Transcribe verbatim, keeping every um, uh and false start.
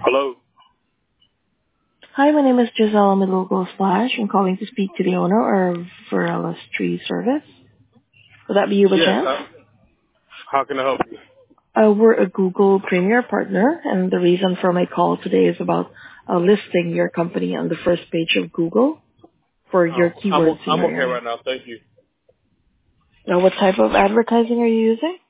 Hello. Hi, my name is Giselle I'm with Local Splash. I'm calling to speak to the owner of Varela's Tree Service. Would that be you by Yes. chance? Uh, how can I help you? Uh, we're a Google Premier partner, and the reason for my call today is about uh, listing your company on the first page of Google for your Oh, I'm o- keywords in I'm your okay area. right now. Thank you. Now, what type of advertising are you using?